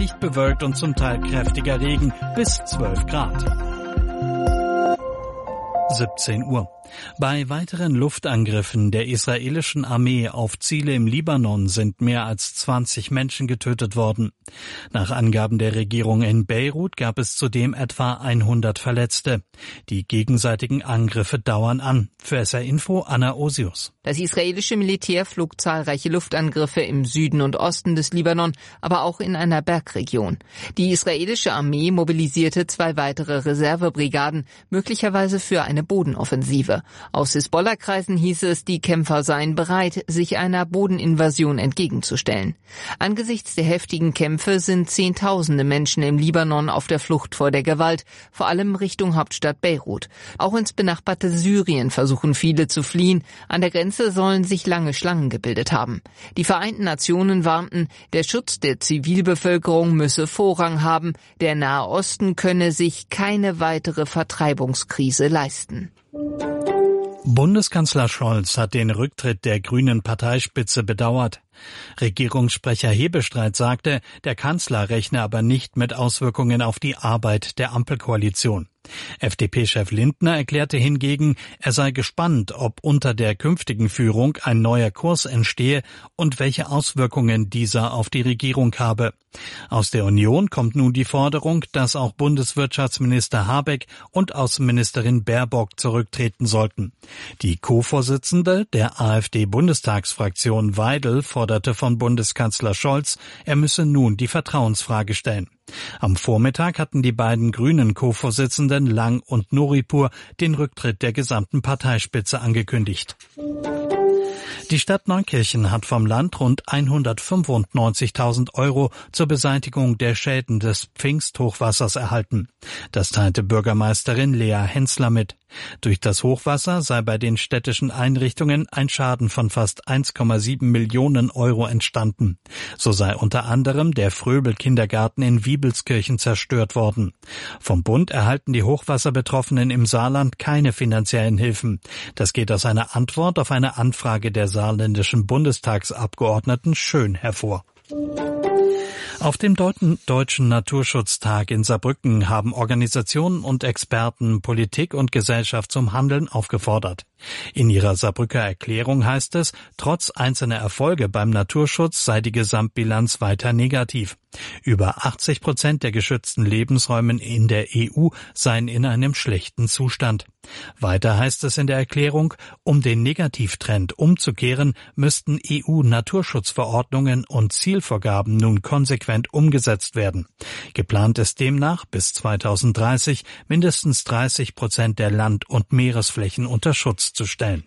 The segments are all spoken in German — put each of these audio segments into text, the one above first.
leicht bewölkt und zum Teil kräftiger Regen bis 12 Grad. 17 Uhr. Bei weiteren Luftangriffen der israelischen Armee auf Ziele im Libanon sind mehr als 20 Menschen getötet worden. Nach Angaben der Regierung in Beirut gab es zudem etwa 100 Verletzte. Die gegenseitigen Angriffe dauern an. Für SR Info Anna Osius. Das israelische Militär flog zahlreiche Luftangriffe im Süden und Osten des Libanon, aber auch in einer Bergregion. Die israelische Armee mobilisierte 2 weitere Reservebrigaden, möglicherweise für eine Bodenoffensive. Aus Hisbollah-Kreisen hieß es, die Kämpfer seien bereit, sich einer Bodeninvasion entgegenzustellen. Angesichts der heftigen Kämpfe sind Zehntausende Menschen im Libanon auf der Flucht vor der Gewalt, vor allem Richtung Hauptstadt Beirut. Auch ins benachbarte Syrien versuchen viele zu fliehen. An der Grenze sollen sich lange Schlangen gebildet haben. Die Vereinten Nationen warnten, der Schutz der Zivilbevölkerung müsse Vorrang haben. Der Nahe Osten könne sich keine weitere Vertreibungskrise leisten. Bundeskanzler Scholz hat den Rücktritt der grünen Parteispitze bedauert. Regierungssprecher Hebestreit sagte, der Kanzler rechne aber nicht mit Auswirkungen auf die Arbeit der Ampelkoalition. FDP-Chef Lindner erklärte hingegen, er sei gespannt, ob unter der künftigen Führung ein neuer Kurs entstehe und welche Auswirkungen dieser auf die Regierung habe. Aus der Union kommt nun die Forderung, dass auch Bundeswirtschaftsminister Habeck und Außenministerin Baerbock zurücktreten sollten. Die Co-Vorsitzende der AfD-Bundestagsfraktion Weidel forderte von Bundeskanzler Scholz, er müsse nun die Vertrauensfrage stellen. Am Vormittag hatten die beiden grünen Co-Vorsitzenden Lang und Nuripur den Rücktritt der gesamten Parteispitze angekündigt. Die Stadt Neukirchen hat vom Land rund 195.000 € zur Beseitigung der Schäden des Pfingsthochwassers erhalten. Das teilte Bürgermeisterin Lea Hensler mit. Durch das Hochwasser sei bei den städtischen Einrichtungen ein Schaden von fast 1,7 Millionen € entstanden. So sei unter anderem der Fröbel-Kindergarten in Wiebelskirchen zerstört worden. Vom Bund erhalten die Hochwasserbetroffenen im Saarland keine finanziellen Hilfen. Das geht aus einer Antwort auf eine Anfrage der saarländischen Bundestagsabgeordneten Schön hervor. Auf dem Deutschen Naturschutztag in Saarbrücken haben Organisationen und Experten Politik und Gesellschaft zum Handeln aufgefordert. In ihrer Saarbrücker Erklärung heißt es, trotz einzelner Erfolge beim Naturschutz sei die Gesamtbilanz weiter negativ. Über 80% der geschützten Lebensräume in der EU seien in einem schlechten Zustand. Weiter heißt es in der Erklärung, um den Negativtrend umzukehren, müssten EU-Naturschutzverordnungen und Zielvorgaben nun konsequent umgesetzt werden. Geplant ist demnach, bis 2030 mindestens 30% der Land- und Meeresflächen unter Schutz zu stellen.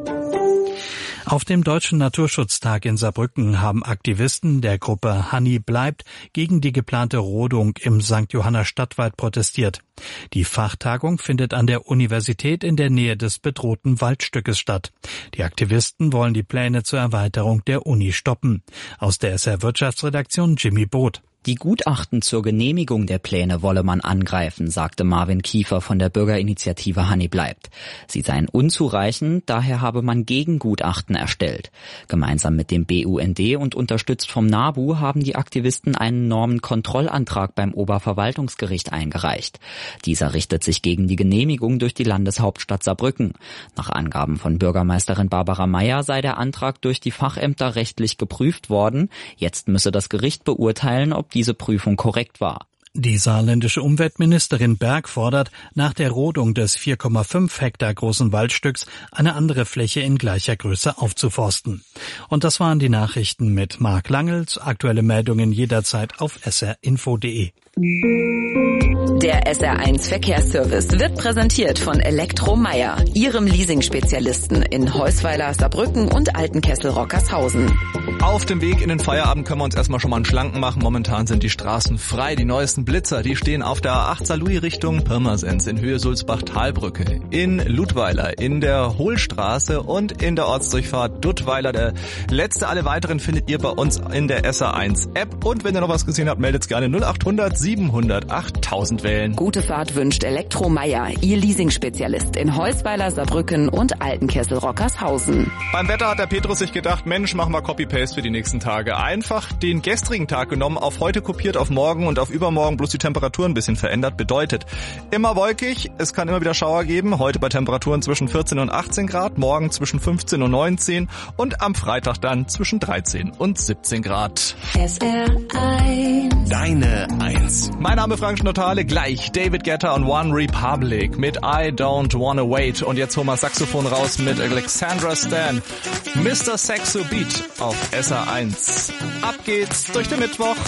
Auf dem Deutschen Naturschutztag in Saarbrücken haben Aktivisten der Gruppe Hanni bleibt gegen die geplante Rodung im St. Johanner Stadtwald protestiert. Die Fachtagung findet an der Universität in der Nähe des bedrohten Waldstückes statt. Die Aktivisten wollen die Pläne zur Erweiterung der Uni stoppen. Aus der SR Wirtschaftsredaktion Jimmy Both. Die Gutachten zur Genehmigung der Pläne wolle man angreifen, sagte Marvin Kiefer von der Bürgerinitiative Hanni bleibt. Sie seien unzureichend, daher habe man Gegengutachten erstellt. Gemeinsam mit dem BUND und unterstützt vom NABU haben die Aktivisten einen Normenkontrollantrag beim Oberverwaltungsgericht eingereicht. Dieser richtet sich gegen die Genehmigung durch die Landeshauptstadt Saarbrücken. Nach Angaben von Bürgermeisterin Barbara Meyer sei der Antrag durch die Fachämter rechtlich geprüft worden. Jetzt müsse das Gericht beurteilen, ob diese Prüfung korrekt war. Die saarländische Umweltministerin Berg fordert, nach der Rodung des 4,5 Hektar großen Waldstücks eine andere Fläche in gleicher Größe aufzuforsten. Und das waren die Nachrichten mit Marc Langels. Aktuelle Meldungen jederzeit auf srinfo.de. Der SR1 Verkehrsservice wird präsentiert von Elektromeier, Ihrem Leasing-Spezialisten in Heusweiler, Saarbrücken und Altenkessel-Rockershausen. Auf dem Weg in den Feierabend können wir uns erstmal schon mal einen Schlanken machen. Momentan sind die Straßen frei. Die neuesten Blitzer, die stehen auf der A8 Saarlouis Richtung Pirmasens in Höhe Sulzbach-Talbrücke, in Ludweiler, in der Hohlstraße und in der Ortsdurchfahrt Duttweiler. Der letzte, alle weiteren findet ihr bei uns in der SR1 App. Und wenn ihr noch was gesehen habt, meldet es gerne 0800 700 8000. wählen. Gute Fahrt wünscht Elektro Meier, Ihr Leasing-Spezialist in Heusweiler, Saarbrücken und Altenkessel-Rockershausen. Beim Wetter hat der Petrus sich gedacht, Mensch, mach mal Copy-Paste für die nächsten Tage. Einfach den gestrigen Tag genommen, auf heute kopiert, auf morgen und auf übermorgen, bloß die Temperatur ein bisschen verändert. Bedeutet, immer wolkig, es kann immer wieder Schauer geben. Heute bei Temperaturen zwischen 14 und 18 Grad, morgen zwischen 15 und 19 und am Freitag dann zwischen 13 und 17 Grad. SR1. Deine 1. Mein Name Frank Schnottale, gleich David Guetta und One Republic mit I Don't Wanna Wait. Und jetzt holen wir Saxophon raus mit Alexandra Stan. Mr. Saxo Beat auf SR1. Ab geht's durch den Mittwoch.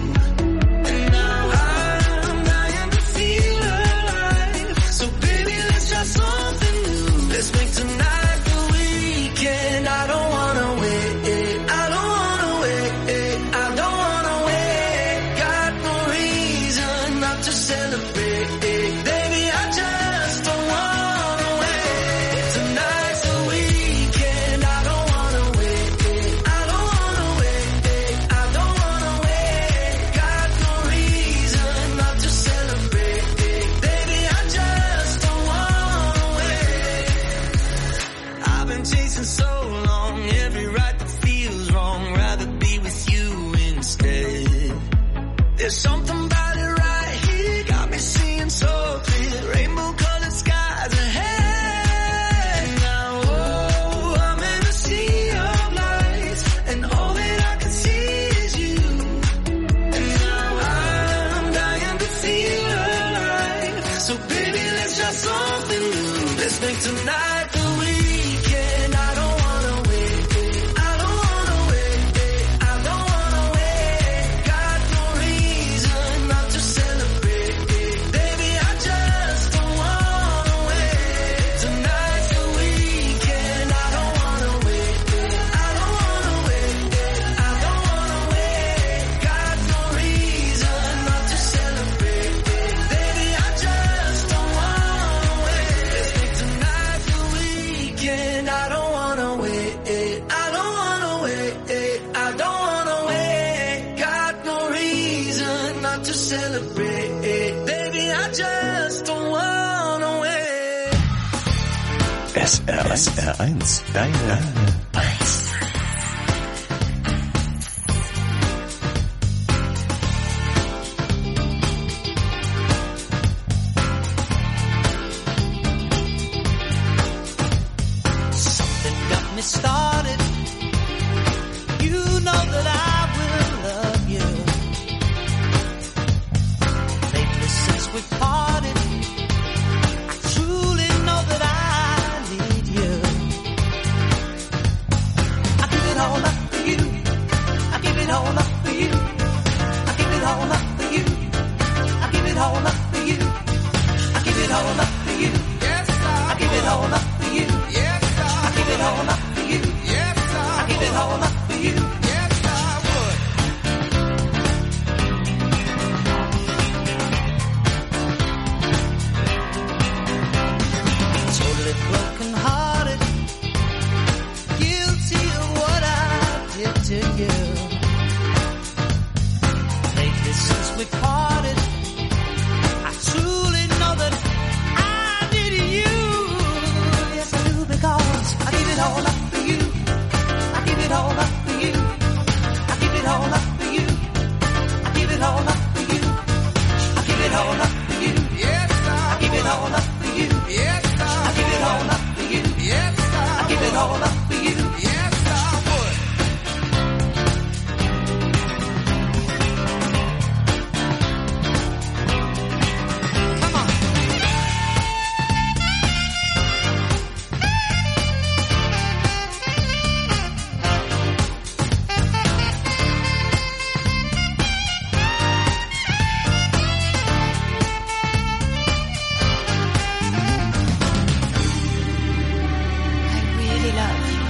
Baby, something new. Let's make tonight the weekend. I don't wanna wait. I don't wanna wait. I don't wanna wait. Got no reason not to celebrate. Baby, I just don't wanna wait. Tonight's the weekend. I don't wanna wait. I don't wanna wait. I don't wanna wait. Got no reason not to celebrate. Baby, I just don't wanna wait. Let's make tonight the weekend. I don't wanna wait. I don't wanna wait. I don't wanna wait. Got no reason not to celebrate. Baby, I just don't wanna wait. SR1, deine Eins. Something got me started. You know that I will love you. Lately since we parted, I truly know that I need you. I give it all up for you. I give it all up for you. I give it all up for you. I give it all up for you. I give it all up for you. Yes, I give it all up for you. Yes, I give it all up for you. Yes, I give it all up for you. Yes, I would. Totally broken hearted, guilty of what I did to you. Lately since we parted, I truly know that I need you. Yes, I do, because I give it all up for you. I give it all up for you. I give it all up for you. I give it all up for you. I give it all up for you. Yes, I give it all up for you. Yes, I give it all up for you. Yes, I give it all up for you. Yes, I would. Come on. I really love you.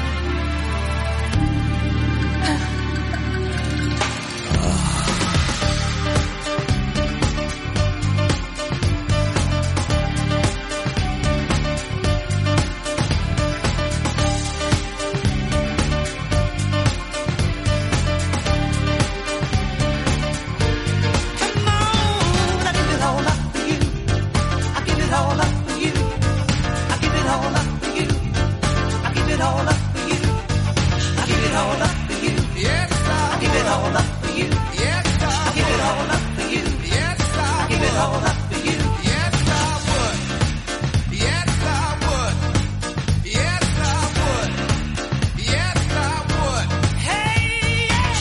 Come on, I give it all up for you. I give it all up for you. I give it all up for you. I give it all up for you. I give it all up for you. Yes, I give it all up for you. Yes, I give it all up for you. Yes, I give it all up for you. Yes, I would. Yes, I would. Yes, I would. Yes, I would. Hey, yeah.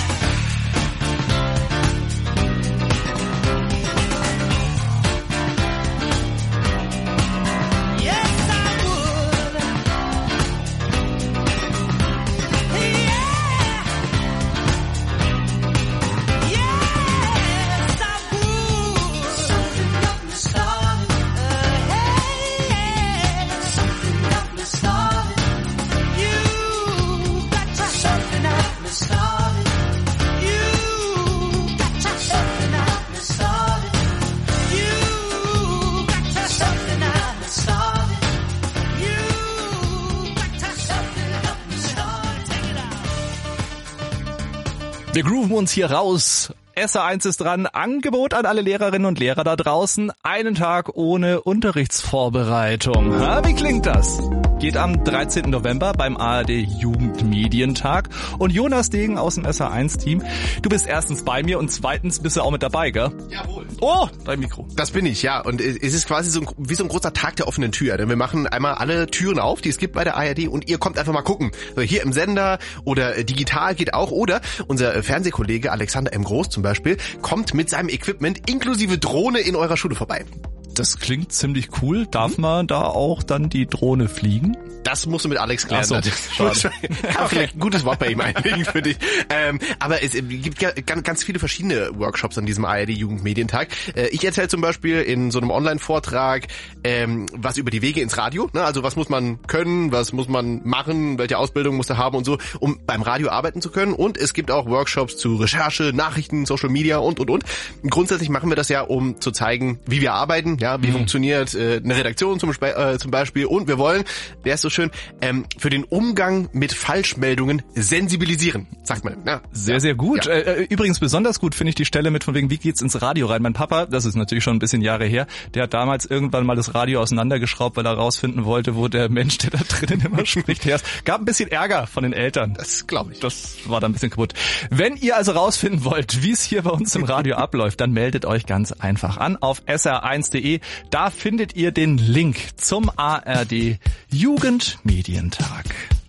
Yes, I would. Yeah. Yes, I would. Something got me started. Hey, something got me started. You got to something got me started. You got to something got me started. You got to something got me started. You got to something got me started. Take it out. Wir grooven uns hier raus. SR1 ist dran. Angebot an alle Lehrerinnen und Lehrer da draußen. Einen Tag ohne Unterrichtsvorbereitung. Ha, wie klingt das? Geht am 13. November beim ARD Jugendmedientag. Und Jonas Degen aus dem SR1-Team, du bist erstens bei mir und zweitens bist du auch mit dabei, gell? Jawohl. Oh, dein Mikro. Das bin ich, ja. Und es ist quasi wie so ein großer Tag der offenen Tür. Denn wir machen einmal alle Türen auf, die es gibt bei der ARD, und ihr kommt einfach mal gucken. Also hier im Sender oder digital geht auch. Oder unser Fernsehkollege Alexander M. Groß zum Beispiel kommt mit seinem Equipment inklusive Drohne in eurer Schule vorbei. Das klingt ziemlich cool. Darf man da auch dann die Drohne fliegen? Das musst du mit Alex klären. Ach so, schade. Kann vielleicht ein gutes Wort bei ihm einlegen für dich. Aber es gibt ja ganz viele verschiedene Workshops an diesem ARD-Jugendmedientag. Ich erzähle zum Beispiel in so einem Online-Vortrag was über die Wege ins Radio. Ne? Also was muss man können, was muss man machen, welche Ausbildung muss er haben und so, um beim Radio arbeiten zu können. Und es gibt auch Workshops zu Recherche, Nachrichten, Social Media und. Grundsätzlich machen wir das ja, um zu zeigen, wie wir arbeiten, ja, wie funktioniert eine Redaktion zum Beispiel. Und wir wollen, der ist so schön, für den Umgang mit Falschmeldungen sensibilisieren, sagt man. Ja. Sehr, sehr gut. Ja. Übrigens besonders gut finde ich die Stelle mit von wegen, wie geht's ins Radio rein? Mein Papa, das ist natürlich schon ein bisschen Jahre her, der hat damals irgendwann mal das Radio auseinandergeschraubt, weil er rausfinden wollte, wo der Mensch, der da drinnen immer spricht, her ist. Gab ein bisschen Ärger von den Eltern. Das glaube ich. Das war dann ein bisschen kaputt. Wenn ihr also rausfinden wollt, wie es hier bei uns im Radio abläuft, dann meldet euch ganz einfach an auf sr1.de. Da findet ihr den Link zum ARD Jugendmedientag.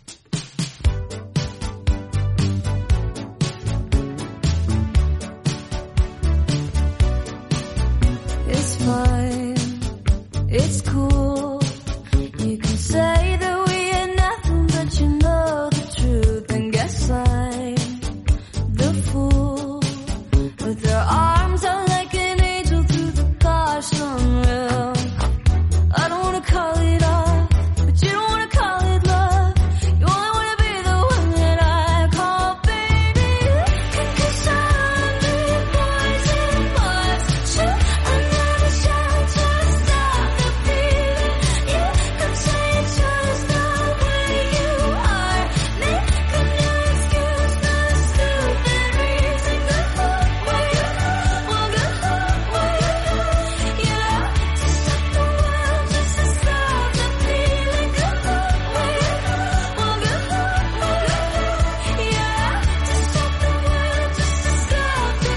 It's fine, it's cool. You can say that we are nothing, but you know the truth. And guess I'm the fool with their arms out like an angel through the gosh unreal. I don't wanna call it off, but you don't wanna call it love. You only wanna be the one that I call baby. 'Cause I'm the poison was shoot another shot to stop the feeling. You could say it's just the way you are. Make a new excuse for the stupid reason. Good luck where you well, good luck where you yeah. To stop the world just to stop the feeling. Good luck where you well, good luck yeah. To stop the world just to stop the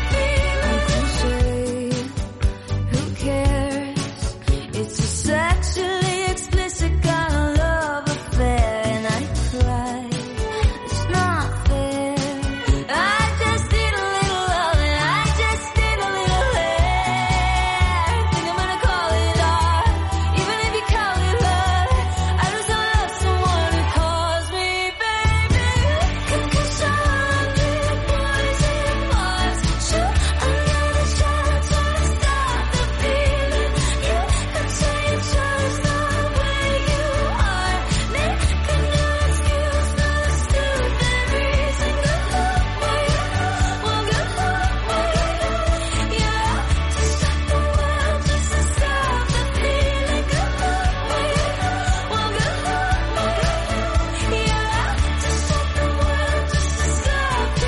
feeling. Who cares? It's a sexually explicit kind of love affair, and I cry. It's not fair. I just need a little love, and I just need a little hair. Think I'm gonna call it art, even if you call it love. I just don't love someone who calls me baby. 'Cause I'm the poison was shoot another shot to stop the feeling. You could say it's just the way you are. Make a new excuse for the stupid reason. Good luck where you well, good luck where you yeah. To stop the world just to stop the feeling. Good luck where you well, good luck yeah. To stop the world just to stop the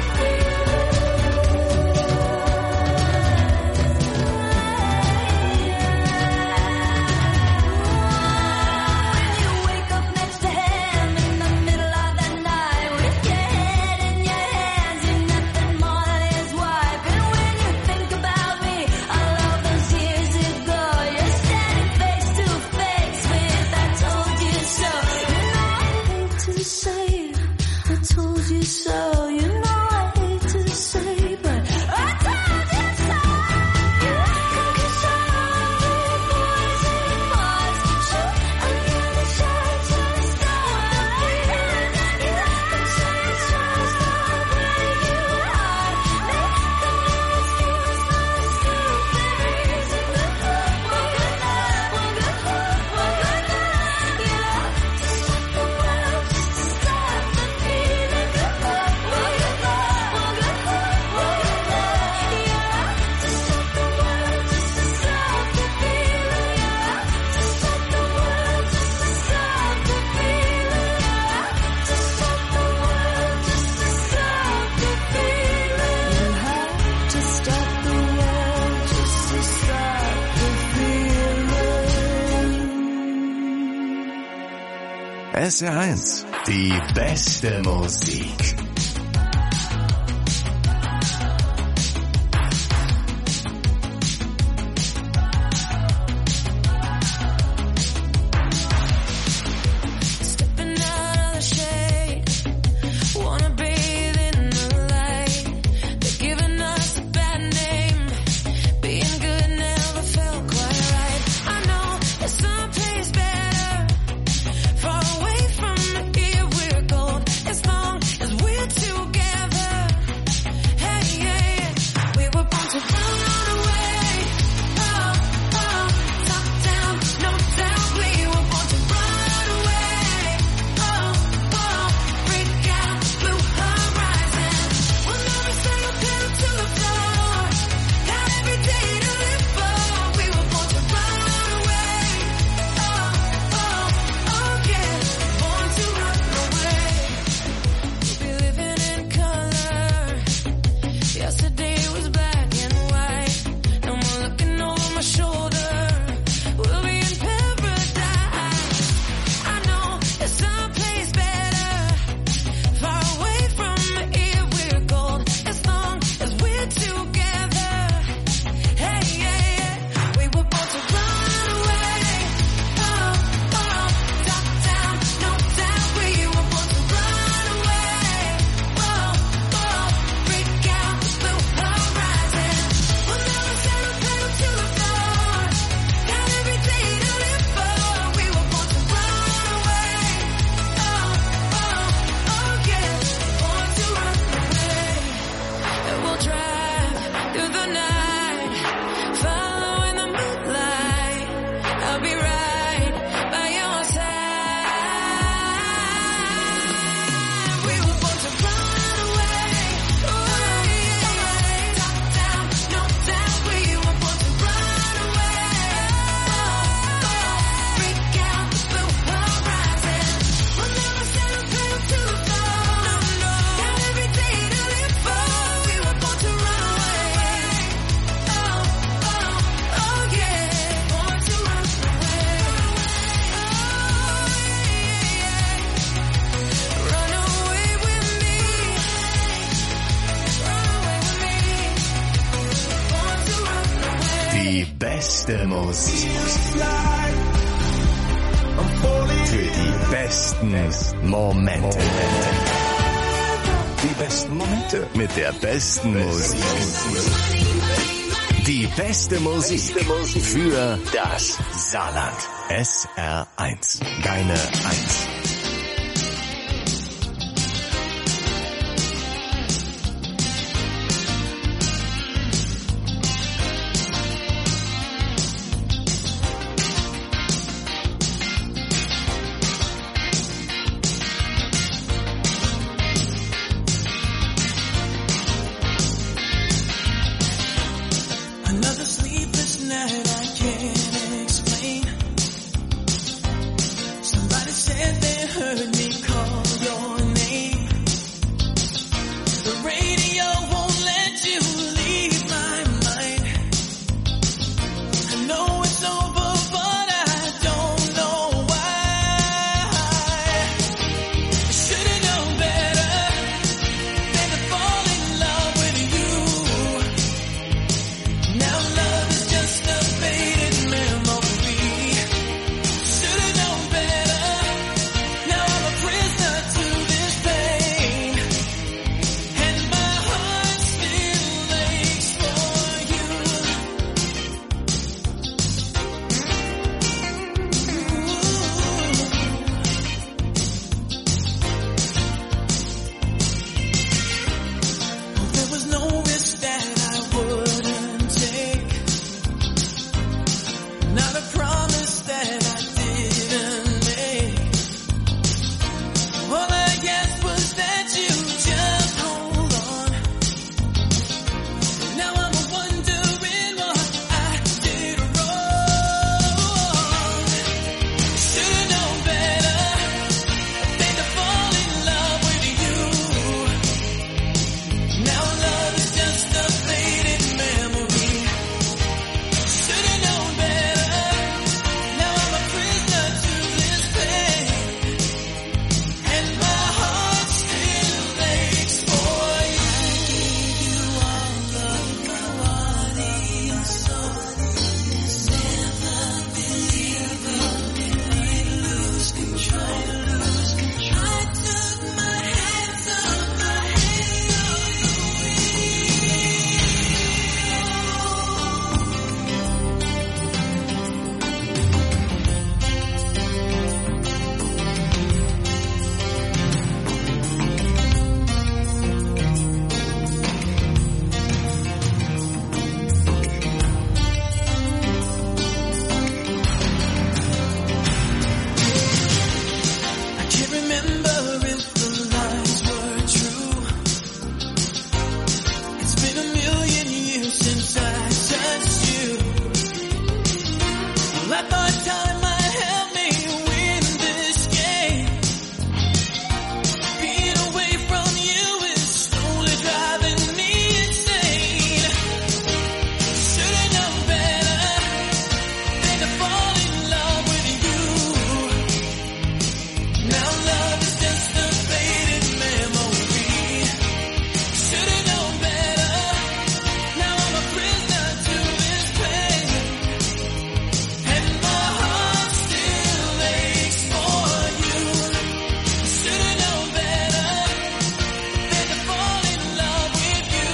When you wake up next to him in the middle of the night with your head in your hands, you're nothing more than his wife. And when you think about me, all of those years ago, you're standing face to face with I told you so. You know I hate to say it, I told you so. You know I hate to say, but I told you so. 'Cause I'm the poison was shoot another shot to stop the feeling. You could say it's just the way you are. Make a new excuse for the stupid reason. Good luck, well, good luck, well, good luck, well, good luck, yeah. To stop the world just to stop the feeling. Good luck, well, good luck, well, good luck, well, good luck, yeah. To stop the world just to stop the feeling, yeah. To stop the world just to stop the feeling, yeah. To stop the world just to stop the feeling. You have to stop the world just to stop the feeling. SR1, die beste Musik. Stepping out of the shade, wanna bathe in the light. They're giving us a bad name. Being good never felt quite right. I beste Musik. Für die besten Momente. Die besten Momente mit der besten Musik. Die beste Musik für das Saarland. SR1. Deine 1. Another sleepless night I can't explain. Somebody said they heard me call your name. The radio won't let you leave my mind. I know it's over, but I don't know why. I should've known better than to fall in love with you. Now love is just a faded memory. Should've known better. Now I'm a prisoner to this pain, and my heart still aches for you. There was no risk that I wouldn't take, not a promise that I didn't make. All I asked was that you just hold on. Now I'm wondering what I did wrong. Should've known better than to fall in love with you. Now love is just a faded memory. Should've known better. Now I'm a prisoner to this pain, and my heart still aches for you. I gave you all of my body and soul. Never believed I'd lose control. I took my hands off the handle. I can't remember if the lines were true. It's been a million years since I touched you. Well, I thought time might help me win this game. Being away from you is slowly driving me insane. Should've known better than to fall in love with you. Now love is just a faded memory. Should've known better. Now I'm a prisoner to this pain, and my heart still aches for you. Should've known better than to fall in love with you.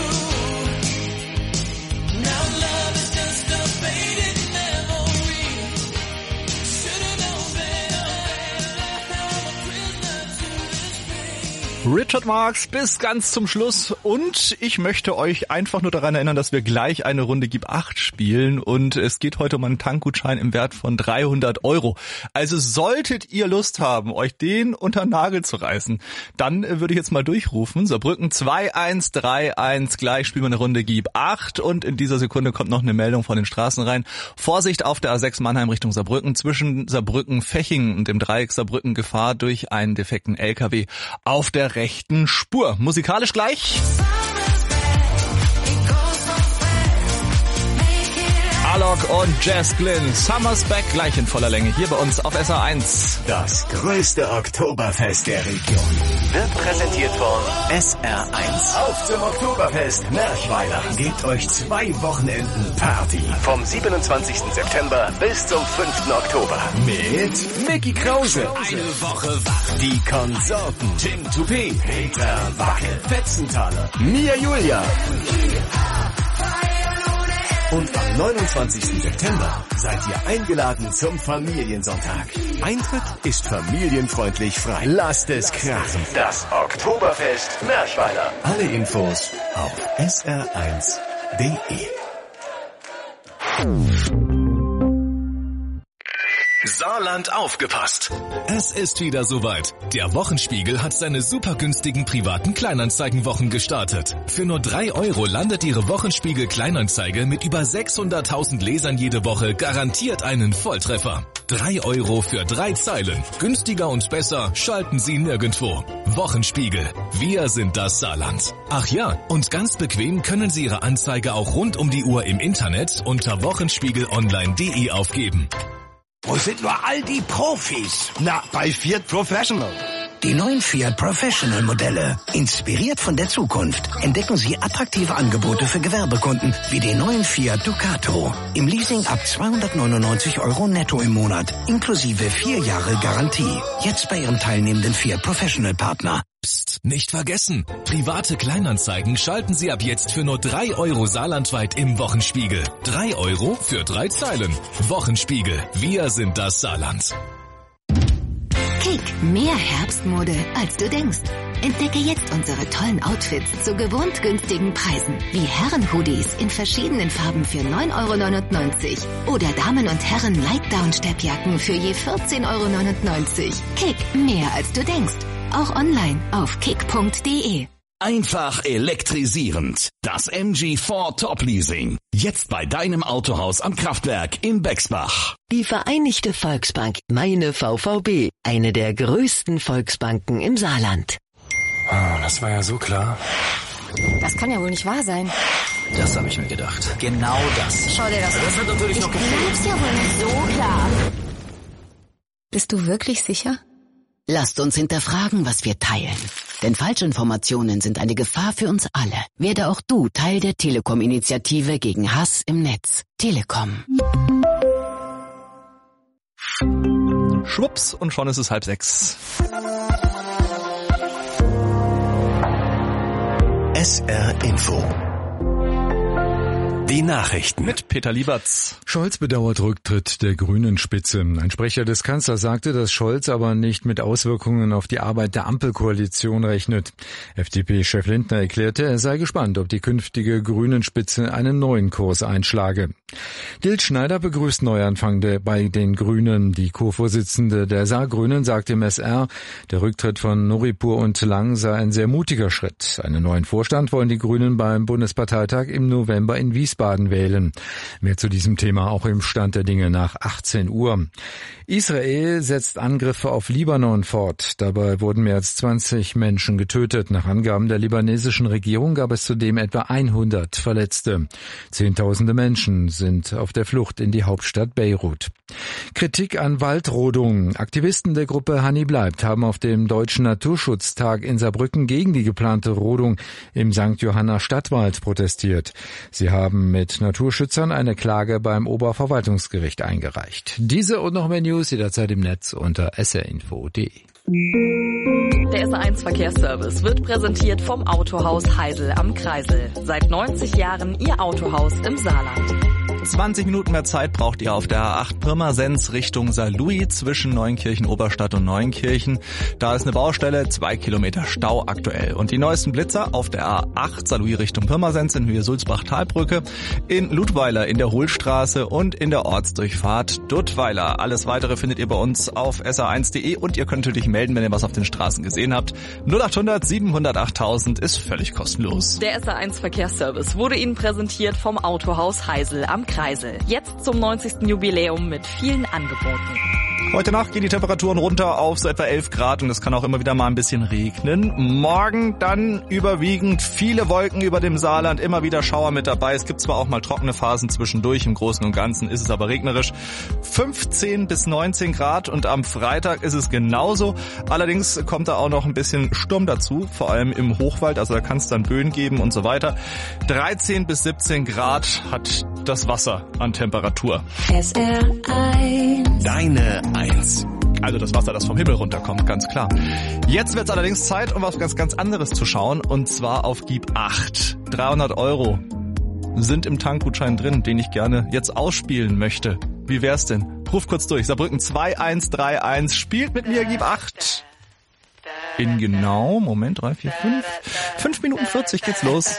Now love is just a faded memory. Should've known better. Now I'm a prisoner to this pain. Richard Marx bis ganz zum Schluss, und ich möchte euch einfach nur daran erinnern, dass wir gleich eine Runde Gib 8 spielen, und es geht heute um einen Tankgutschein im Wert von 300 €. Also solltet ihr Lust haben, euch den unter den Nagel zu reißen, dann würde ich jetzt mal durchrufen. Saarbrücken 2131, gleich spielen wir eine Runde Gib 8, und in dieser Sekunde kommt noch eine Meldung von den Straßen rein. Vorsicht auf der A6 Mannheim Richtung Saarbrücken, zwischen Saarbrücken-Fechingen und dem Dreieck Saarbrücken Gefahr durch einen defekten LKW auf der rechten Spur. Musikalisch gleich Alok und Jazz Glynn. Summer's Back gleich in voller Länge hier bei uns auf SR1. Das größte Oktoberfest der Region wird präsentiert von SR1. Auf zum Oktoberfest Merchweiler. Gebt euch 2 Wochenenden Party. Vom 27. September bis zum 5. Oktober. Mit Micky Krause. Eine Woche wach. Die Konsorten. Tim Toupé. Peter Wackel. Fetzenthaler. Mia Julia. Und am 29. September seid ihr eingeladen zum Familiensonntag. Eintritt ist familienfreundlich frei. Lasst es krachen. Das Oktoberfest Merchweiler. Alle Infos auf sr1.de. Saarland aufgepasst. Es ist wieder soweit. Der Wochenspiegel hat seine super günstigen privaten Kleinanzeigenwochen gestartet. Für nur 3 € landet Ihre Wochenspiegel Kleinanzeige mit über 600.000 Lesern jede Woche garantiert einen Volltreffer. 3 € für 3 Zeilen. Günstiger und besser schalten Sie nirgendwo. Wochenspiegel. Wir sind das Saarland. Ach ja, und ganz bequem können Sie Ihre Anzeige auch rund um die Uhr im Internet unter wochenspiegelonline.de aufgeben. Wo sind nur all die Profis? Na, bei Fiat Professional. Die neuen Fiat Professional Modelle. Inspiriert von der Zukunft entdecken Sie attraktive Angebote für Gewerbekunden wie den neuen Fiat Ducato. Im Leasing ab 299 € netto im Monat, inklusive 4 Jahre Garantie. Jetzt bei Ihrem teilnehmenden Fiat Professional Partner. Psst, nicht vergessen. Private Kleinanzeigen schalten Sie ab jetzt für nur 3 € saarlandweit im Wochenspiegel. 3 € für 3 Zeilen. Wochenspiegel. Wir sind das Saarland. Kick, mehr Herbstmode, als du denkst. Entdecke jetzt unsere tollen Outfits zu gewohnt günstigen Preisen. Wie Herren-Hoodies in verschiedenen Farben für 9,99 € oder Damen- und Herren-Lightdown-Steppjacken für je 14,99 €. Kick, mehr als du denkst. Auch online auf kick.de. Einfach elektrisierend. Das MG4 Top Leasing. Jetzt bei deinem Autohaus am Kraftwerk in Bexbach. Die Vereinigte Volksbank, meine VVB, eine der größten Volksbanken im Saarland. Ah, das war ja so klar. Das kann ja wohl nicht wahr sein. Das habe ich mir gedacht. Genau das. Schau dir das an. Das wird natürlich noch gefehlt. Das ist ja wohl nicht so klar. Bist du wirklich sicher? Lasst uns hinterfragen, was wir teilen. Denn Falschinformationen sind eine Gefahr für uns alle. Werde auch du Teil der Telekom-Initiative gegen Hass im Netz. Telekom. Schwupps, und schon ist es 5:30. SR Info. Die Nachrichten mit Peter Lieberts. Scholz bedauert Rücktritt der Grünen-Spitze. Ein Sprecher des Kanzlers sagte, dass Scholz aber nicht mit Auswirkungen auf die Arbeit der Ampelkoalition rechnet. FDP-Chef Lindner erklärte, er sei gespannt, ob die künftige Grünen-Spitze einen neuen Kurs einschlage. Dilt Schneider begrüßt Neuanfang bei den Grünen. Die Co-Vorsitzende der Saargrünen sagte im SR, der Rücktritt von Nuripur und Lang sei ein sehr mutiger Schritt. Einen neuen Vorstand wollen die Grünen beim Bundesparteitag im November in Wiesbaden wählen. Mehr zu diesem Thema auch im Stand der Dinge nach 18 Uhr. Israel setzt Angriffe auf Libanon fort. Dabei wurden mehr als 20 Menschen getötet. Nach Angaben der libanesischen Regierung gab es zudem etwa 100 Verletzte. Zehntausende Menschen sind auf der Flucht in die Hauptstadt Beirut. Kritik an Waldrodung. Aktivisten der Gruppe Hanni bleibt haben auf dem Deutschen Naturschutztag in Saarbrücken gegen die geplante Rodung im St. Johanna Stadtwald protestiert. Sie haben mit Naturschützern eine Klage beim Oberverwaltungsgericht eingereicht. Diese und noch mehr News jederzeit im Netz unter srinfo.de. Der SR1 Verkehrsservice wird präsentiert vom Autohaus Heisel am Kreisel. Seit 90 Jahren Ihr Autohaus im Saarland. 20 Minuten mehr Zeit braucht ihr auf der A8 Pirmasens Richtung Saarlouis zwischen Neunkirchen Oberstadt und Neunkirchen. Da ist eine Baustelle, 2 Kilometer Stau aktuell. Und die neuesten Blitzer auf der A8 Saarlouis Richtung Pirmasens in Höhe Sulzbach-Talbrücke, in Ludweiler in der Hohlstraße und in der Ortsdurchfahrt Duttweiler. Alles weitere findet ihr bei uns auf sr1.de und ihr könnt natürlich melden, wenn ihr was auf den Straßen gesehen habt. 0800 700 8000 ist völlig kostenlos. Der SR1 Verkehrsservice wurde Ihnen präsentiert vom Autohaus Heisel am Kreisel. Jetzt zum 90. Jubiläum mit vielen Angeboten. Heute Nacht gehen die Temperaturen runter auf so etwa 11 Grad und es kann auch immer wieder mal ein bisschen regnen. Morgen dann überwiegend viele Wolken über dem Saarland, immer wieder Schauer mit dabei. Es gibt zwar auch mal trockene Phasen zwischendurch, im Großen und Ganzen ist es aber regnerisch. 15 bis 19 Grad und am Freitag ist es genauso. Allerdings kommt da auch noch ein bisschen Sturm dazu, vor allem im Hochwald, also da kann es dann Böen geben und so weiter. 13 bis 17 Grad hat das Wasser an Temperatur. SR1. Deine 1. Also das Wasser, das vom Himmel runterkommt, ganz klar. Jetzt wird es allerdings Zeit, um was ganz anderes zu schauen, und zwar auf Gib 8. 300 € sind im Tankgutschein drin, den ich gerne jetzt ausspielen möchte. Wie wär's denn? Ruf kurz durch. Saarbrücken 2131. Spielt mit mir, Gib 8. In genau, Moment, 3, 4, 5. 5 Minuten 40 geht's los.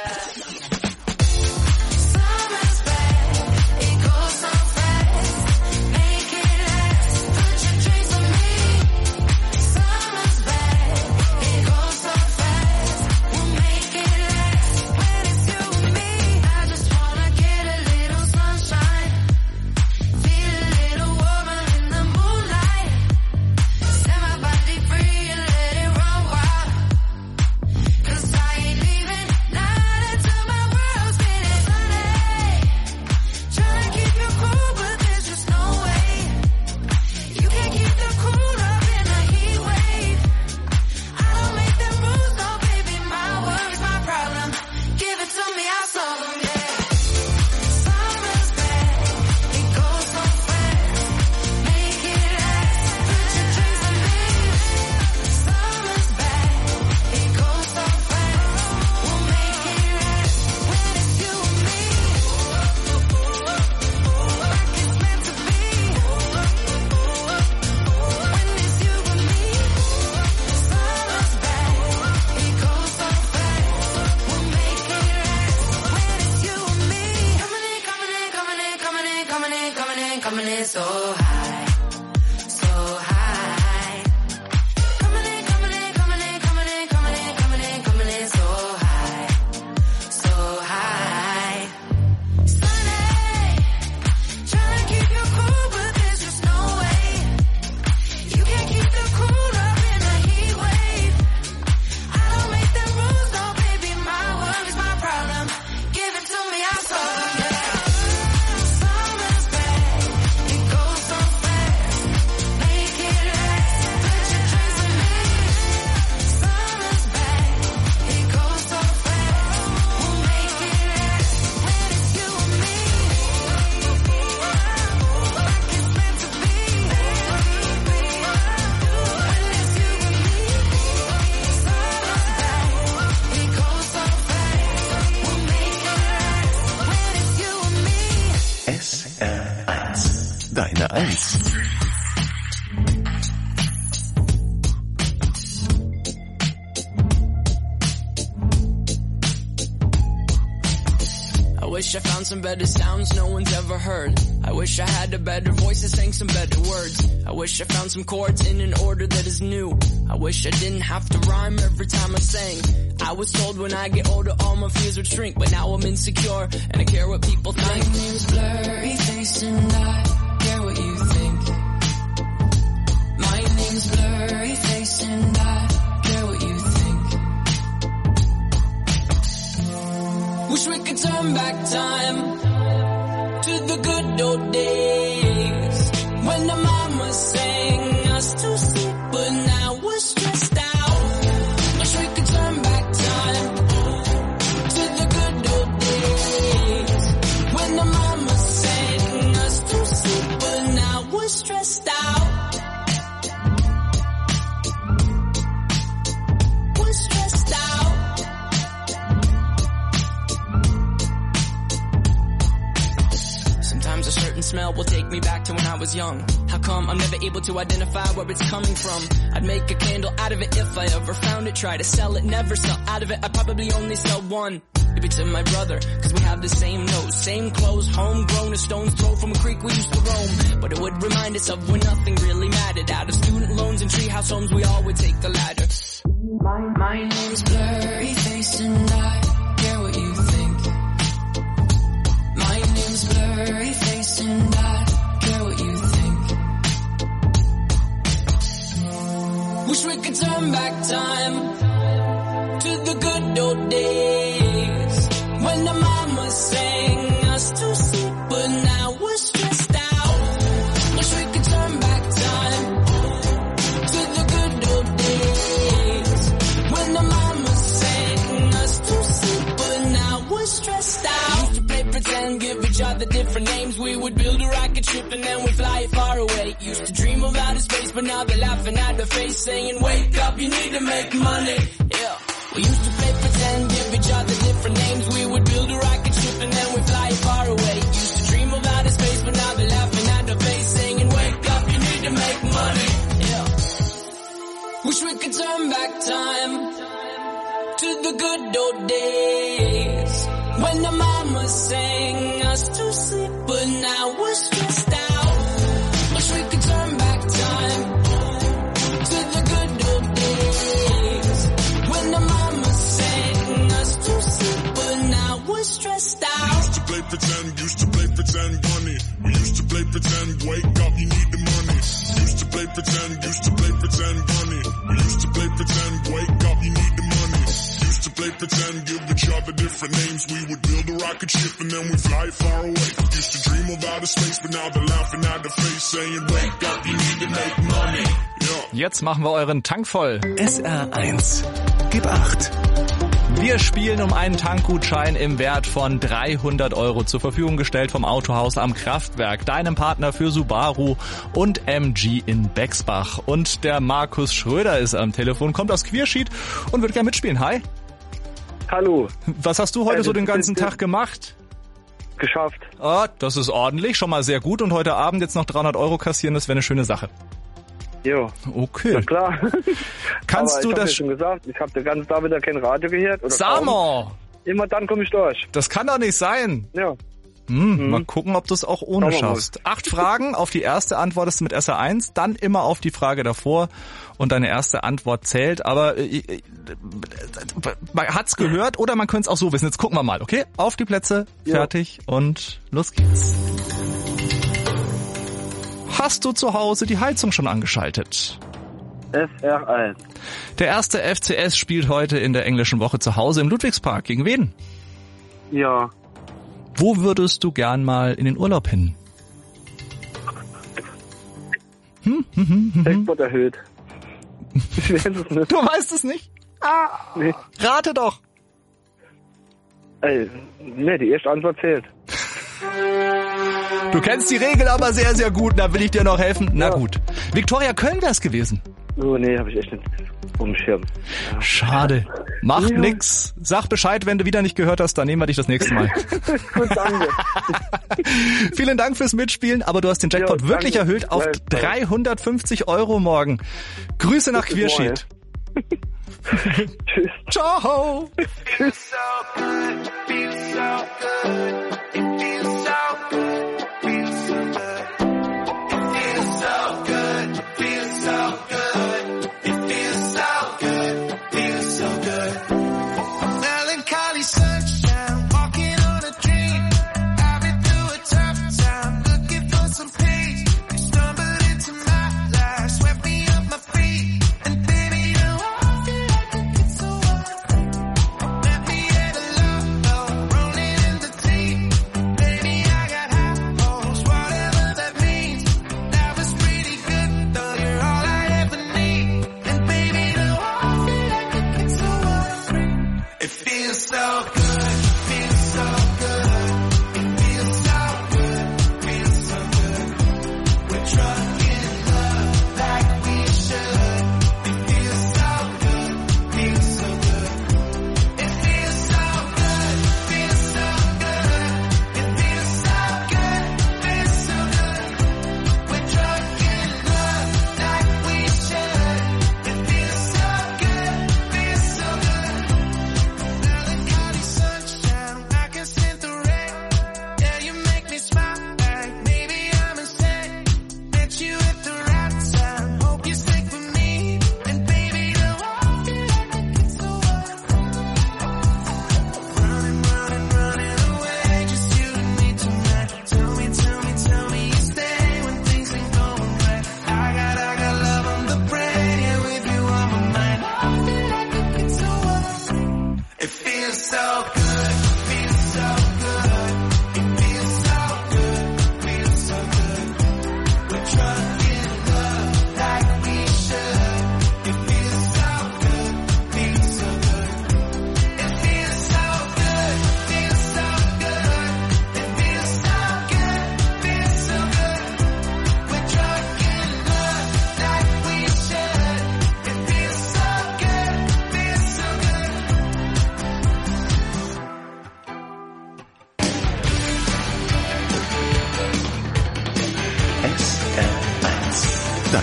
Deine 1. I wish I found some better sounds no one's ever heard. I wish I had a better voice that sang some better words. I wish I found some chords in an order that is new. I wish I didn't have to rhyme every time I sang. I was told when I get older all my fears would shrink, but now I'm insecure and I care what people think. My name's Blurry Face and I care what you think. My name's Blurry Face and I care what you think. Wish we could turn back time to the good old days when the mama sang us to sleep, but now we're stressed out. Wish we could turn back time to the good old days when the mama sang us to sleep, but now we're stressed out. We're stressed out. Sometimes a certain smell will take me back to when I was young. How come I'm never able to identify where it's coming from? I'd make a candle out of it if I ever found it. Try to sell it, never sell out of it. I'd probably only sell one. Maybe to my brother, cause we have the same nose, same clothes, homegrown, a stone's throw from a creek we used to roam. But it would remind us of when nothing really mattered. Out of student loans and treehouse homes, we all would take the ladder. My name's Blurry Face and I care what you think. My name's Blurry Face and I care what you think. Wish we could turn back time to the good old days when the mama sang us to sleep, but now we're stressed out. Wish we could turn back time to the good old days when the mama sang us to sleep, but now we're stressed out. Used to play pretend, give each other different names. We would build a rocket ship and then we'd fly far away. Used to dream of outer space, but now they're laughing at the face, saying, wake up, you need to make money. Yeah. We used to play pretend, give each other different names. We would build a rocket ship and then we'd fly far away. Used to dream of outer space, but now they're laughing at the face, saying, wake up, you need to make money. Yeah. Wish we could turn back time to the good old days when the mama sang us to sleep, but now we're stressed out. Wish we could turn back time to the good old days when the mama sang us to sleep, but now we're stressed out. Used to play pretend, bunny. We used to play pretend, wake up, you need the money. Used to play pretend, bunny. We used to play pretend, wake up, you need the money. Used to play pretend, give each other different names. We would build a rocket ship and then we fly far away. Used to dream of outer space, but now they're laughing at the face, saying, wake up, you need to make money. Yeah. Jetzt machen wir euren Tank voll. SR1. Gib 8. Wir spielen um einen Tankgutschein im Wert von 300 € zur Verfügung gestellt vom Autohaus am Kraftwerk, deinem Partner für Subaru und MG in Bexbach. Und der Markus Schröder ist am Telefon, kommt aus Quierschied und wird gerne mitspielen. Hi. Hallo. Was hast du heute so den ganzen Tag gemacht? Geschafft. Ah, das ist ordentlich, schon mal sehr gut. Und heute Abend jetzt noch 300 € kassieren, das wäre eine schöne Sache. Jo. Okay. Na klar. Kannst du das... Ich habe ja schon gesagt, ich habe den ganzen Tag wieder kein Radio gehört. Samo! Immer dann komme ich durch. Das kann doch nicht sein. Ja. Mal gucken, ob du es auch ohne schaffst. 8 Fragen, auf die erste antwortest du mit SR1, dann immer auf die Frage davor und deine erste Antwort zählt. Aber man hat's gehört oder man könnte es auch so wissen. Jetzt gucken wir mal, okay? Auf die Plätze, fertig und los geht's. Hast du zu Hause die Heizung schon angeschaltet? SR1. Der erste FCS spielt heute in der englischen Woche zu Hause im Ludwigspark. Gegen wen? Ja. Wo würdest du gern mal in den Urlaub hin? Jackpot erhöht. Ich weiß es nicht. Du weißt es nicht? Ah, nee. Rate doch. Ey, nee, die erste Antwort zählt. Du kennst die Regel aber sehr, sehr gut. Da will ich dir noch helfen. Na gut. Viktoria Köln wär's gewesen. Oh nee, habe ich echt nicht auf dem Schirm. Ja. Schade. Macht nix. Sag Bescheid, wenn du wieder nicht gehört hast, dann nehmen wir dich das nächste Mal. Gut, danke. Vielen Dank fürs Mitspielen, aber du hast den Jackpot wirklich erhöht auf 350 € morgen. Grüße nach Quierschied. Tschüss. Ciao. Tschüss.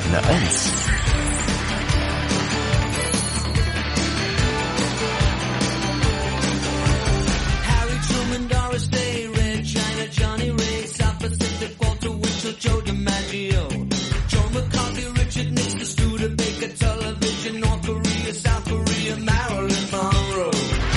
Deine 1. Harry Truman, Doris Day, Red China, Johnny Ray, South Pacific, Walter Winchell, Joe DiMaggio, Joe McCarthy, Richard Nixon, Studebaker, Television, North Korea, South Korea, Marilyn Monroe.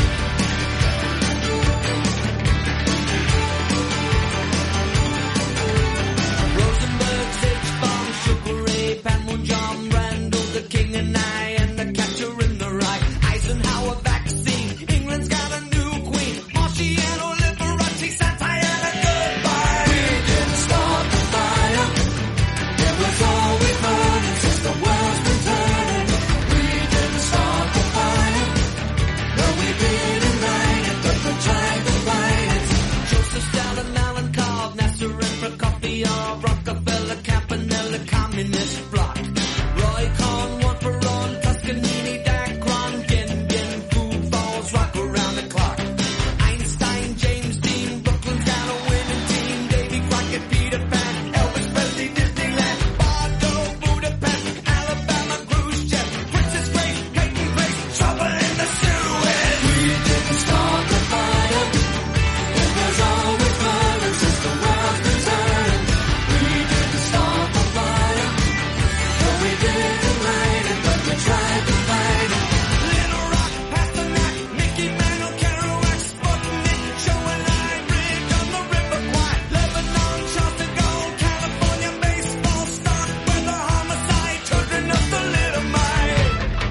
Rosenberg, H-Bomb, Sugar Ray, Panmunjom, Randall, the King and I, and the Catcher in the Rye, Eisenhower vaccine, England's got a new queen, Marciano, Liberace, Santayana, goodbye. We didn't start the fire, it was always burning since the world's been turning. We didn't start the fire, no we didn't light it, but we tried to fight it. Joseph Stalin, Alan Cobb, Nasser and Prokofiev, Rockefeller, Campanella, Communist Bloc, Roy Cohn, one for all, Toscanini, Dacron, Gin, Food Balls, rock around the clock. Einstein, James Dean, Brooklyn's got a winning team, Davy Crockett, Peter Pan, Elvis Presley, Disneyland, Bardo, Budapest, Alabama, Khrushchev, Princess Grace, Peyton Place, trouble in the Suez. We didn't start the fire, it was always burning since the world's been turning. We didn't start the fire, no we didn't light it, but we tried to fight it. Little Rock, Pasternak, Mickey Mantle, Kerouac, Sputnik, Show and I, Bridge on the River Kwai, Lebanon, Charles de Gaulle, California, baseball, stock, weather, homicide, children of the little mite.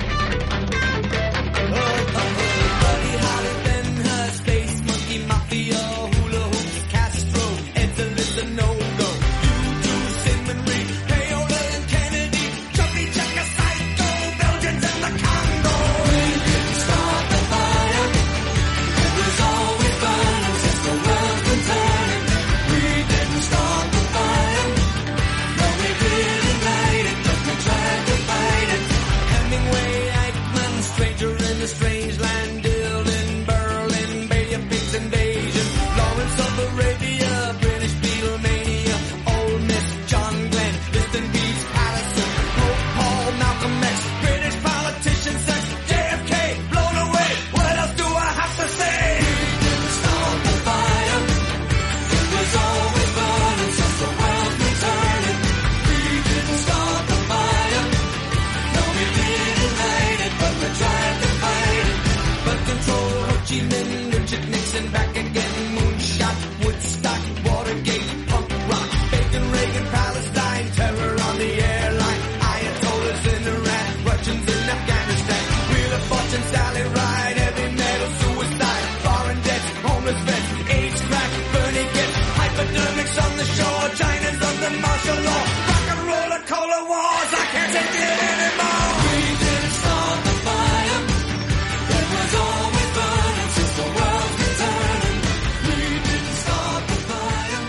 Buddy Holly, Ben Hur, Space Monkey, Mafia, Hula Hoops, Castro, Ed's a little no-go. U2, Simon Reed, Paola and Kennedy, Chubby Checker, Psycho, Belgians and the Congo. We didn't start the fire, it was always burning since the world's been turning. We didn't start the fire, no we didn't light it, but we tried to fight it. Hemingway, Eichmann, Stranger in the Strange Land, Dylan, Berlin, Bay of Pigs Invasion, Lawrence of Arabia, British Beatlemania, Ole Miss, John Glenn, Liston Beach, Patterson, Pope Paul, Malcolm X, British politician, sex, JFK, blown away. What else do I have to say? We didn't start the fire, it was always burning since the world's been turning. We didn't start the fire, no we didn't light it, but we tried to fight it. But control, Ho Chi Minh, Richard Nixon, back again, Moonshot, Woodstock, Watergate, punk rock, Bacon, Reagan, Palestine, terror on the airline, Ayatollahs in Iran, Russians in Afghanistan, Wheel of Fortune, Sally Ride, heavy metal, suicide, foreign debts, homeless vets, AIDS crack, Bernie gets, hypodermics on the shore, China's under martial law, rock and roll, a cola wars, I can't take it anymore. We didn't start the fire, it was always burning since the world's been turning. We didn't start the fire.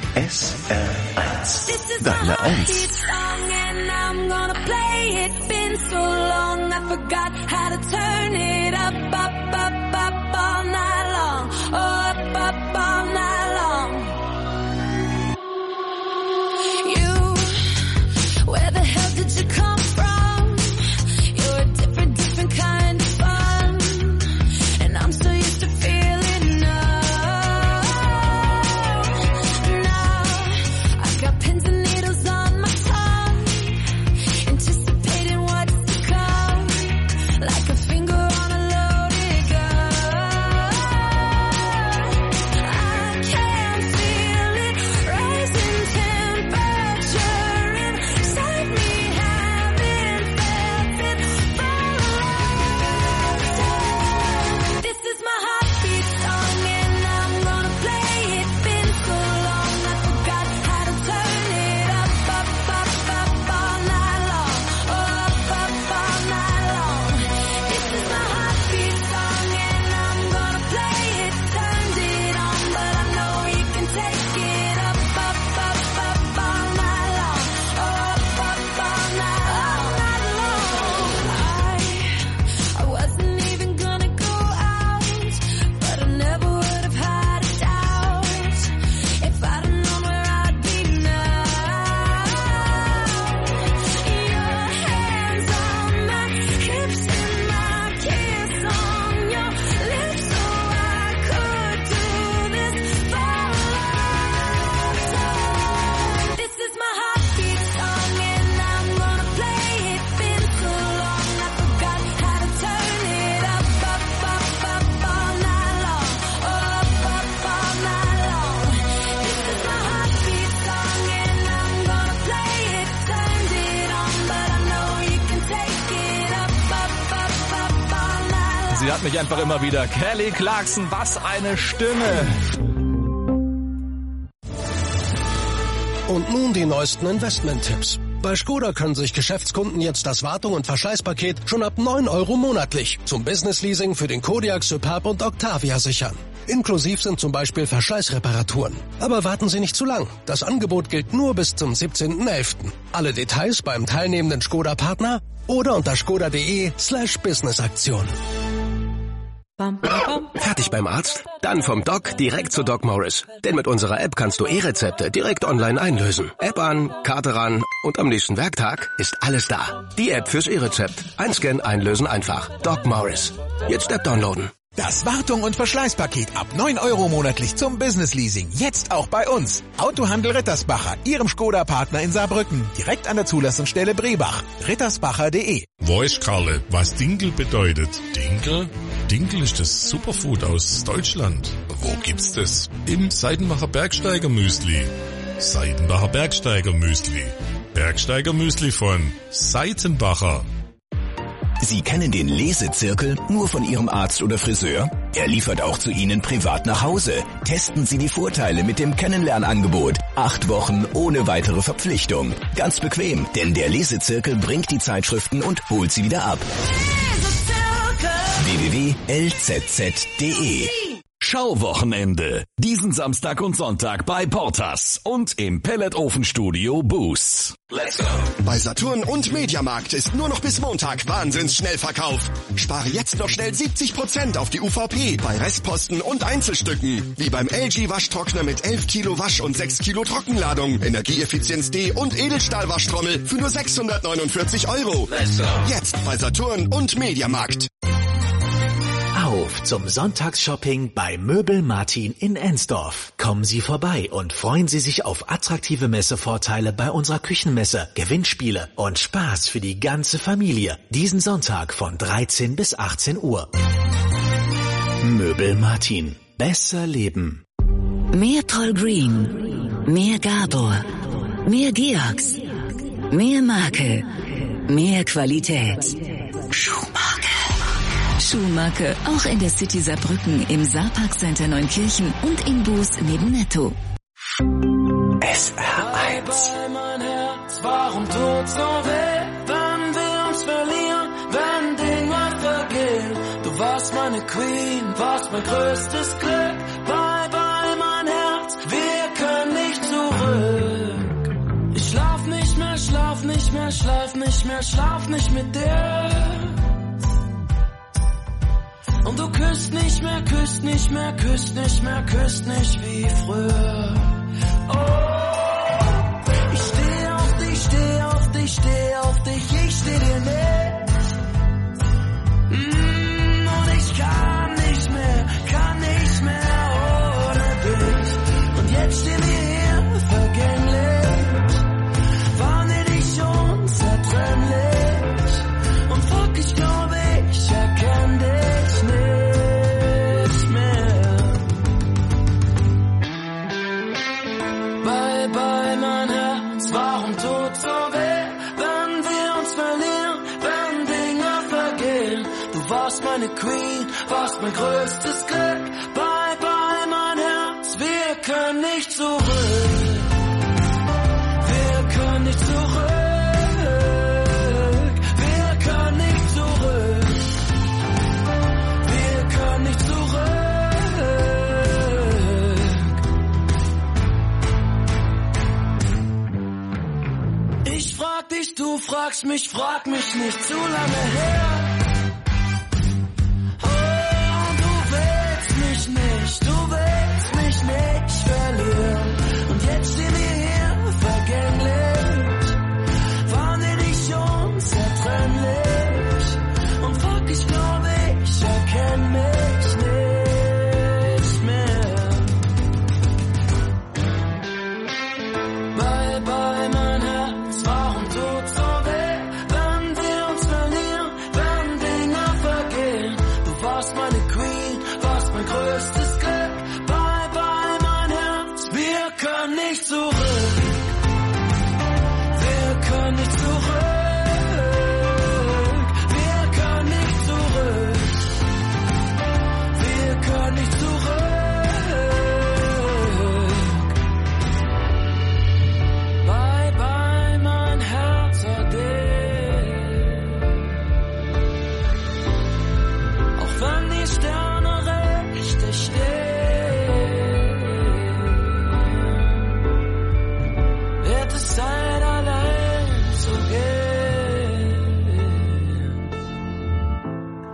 SR1. Deine 1. song and I'm gonna play it. Been so long I forgot how to turn it up, up, up, up all night long. Oh, up, up all night long. You, where the hell did you come from? You're a different, different kind of fun. And I'm so used to feeling numb. Now I've got pins and needles on my tongue, anticipating what's to come. Like a finger sie hat mich einfach immer wieder. Kelly Clarkson, was eine Stimme. Und nun die neuesten Investment-Tipps. Bei Skoda können sich Geschäftskunden jetzt das Wartung- und Verschleißpaket schon ab 9 € monatlich zum Business-Leasing für den Kodiaq, Superb und Octavia sichern. Inklusiv sind zum Beispiel Verschleißreparaturen. Aber warten Sie nicht zu lang. Das Angebot gilt nur bis zum 17.11. Alle Details beim teilnehmenden Skoda-Partner oder unter skoda.de/Businessaktion. Fertig beim Arzt? Dann vom Doc direkt zu Doc Morris. Denn mit unserer App kannst du E-Rezepte direkt online einlösen. App an, Karte ran und am nächsten Werktag ist alles da. Die App fürs E-Rezept. Einscannen, einlösen einfach. Doc Morris. Jetzt App downloaden. Das Wartung- und Verschleißpaket ab 9 € monatlich zum Business-Leasing. Jetzt auch bei uns. Autohandel Rittersbacher, Ihrem Skoda-Partner in Saarbrücken. Direkt an der Zulassungsstelle Brebach. rittersbacher.de. Weiß Karle, was Dinkel bedeutet? Dinkel? Dinkel ist das Superfood aus Deutschland. Wo gibt's das? Im Seidenbacher Bergsteiger Müsli. Seidenbacher Bergsteiger Müsli. Bergsteiger Müsli von Seitenbacher. Sie kennen den Lesezirkel nur von Ihrem Arzt oder Friseur? Er liefert auch zu Ihnen privat nach Hause. Testen Sie die Vorteile mit dem Kennenlernangebot. 8 Wochen ohne weitere Verpflichtung. Ganz bequem, denn der Lesezirkel bringt die Zeitschriften und holt sie wieder ab. www.lzz.de. Schauwochenende. Diesen Samstag und Sonntag bei Portas und im Pelletofenstudio Boost. Let's go. Bei Saturn und Mediamarkt ist nur noch bis Montag Wahnsinns-Schnellverkauf. Spare jetzt noch schnell 70% auf die UVP bei Restposten und Einzelstücken. Wie beim LG-Waschtrockner mit 11 Kilo Wasch- und 6 Kilo Trockenladung, Energieeffizienz D und Edelstahl-Waschtrommel für nur 649 €. Let's go. Jetzt bei Saturn und Mediamarkt. Auf zum Sonntagsshopping bei Möbel Martin in Ensdorf. Kommen Sie vorbei und freuen Sie sich auf attraktive Messevorteile bei unserer Küchenmesse, Gewinnspiele und Spaß für die ganze Familie. Diesen Sonntag von 13 bis 18 Uhr. Möbel Martin. Besser leben. Mehr Toll Green. Mehr Gabor. Mehr Georgs. Mehr Marke. Mehr Qualität. Schuhmarke, auch in der City Saarbrücken, im Saarpark Center Neunkirchen und im Boost neben Netto. SR1. Mein Herz, warum tut so weh, wenn wir uns verlieren, wenn Dinge vergehen? Du warst meine Queen, warst mein größtes Glück. Bye, bye, mein Herz, wir können nicht zurück. Ich schlaf nicht mehr, schlaf nicht mehr, schlaf nicht mehr, schlaf nicht mit dir. Und du küsst nicht mehr, küsst nicht mehr, küsst nicht mehr, küsst nicht wie früher. Oh, ich steh auf dich, steh auf dich, steh auf dich, ich steh dir nicht. Und ich kann nicht mehr ohne dich. Und jetzt stehen wir hier, vergänglich, wahnsinnig unzertrennlich. Und fuck, ich glaube, ich erkenn dich. Meine Queen, warst mein größtes Glück. Bye, bye, mein Herz, wir können nicht zurück. Wir können nicht zurück. Wir können nicht zurück. Wir können nicht zurück. Ich frag dich, du fragst mich, frag mich nicht zu lange her. Du willst mich nicht verlieren. Und jetzt stehen wir hier, vergänglich, wahnsinnig unzertrennlich. Und fuck, ich glaube, ich erkenn mich nicht mehr. Bye, bye, mein Herz, warum tut's so weh, wenn wir uns verlieren?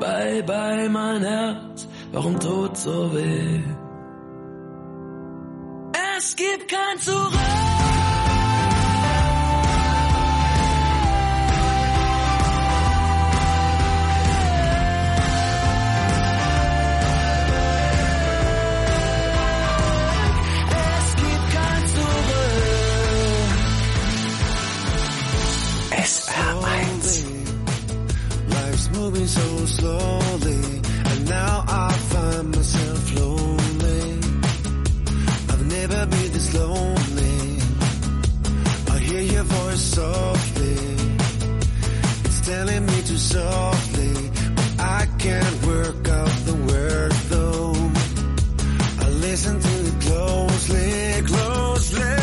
Bye, bye, mein Herz, warum tut so weh? Es gibt kein Zurück. SR1. Life's moving so slowly, and now I find myself lonely. I've never been this lonely. I hear your voice softly. It's telling me to softly, but I can't work out the words though. I listen to it closely, closely.